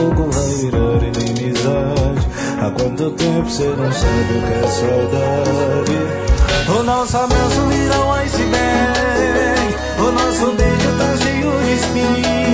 pouco vai virar inimizade. Há quanto tempo cê não sabe o que é saudade? O nosso abraço vira um iceberg, o nosso beijo tá cheio de espinho.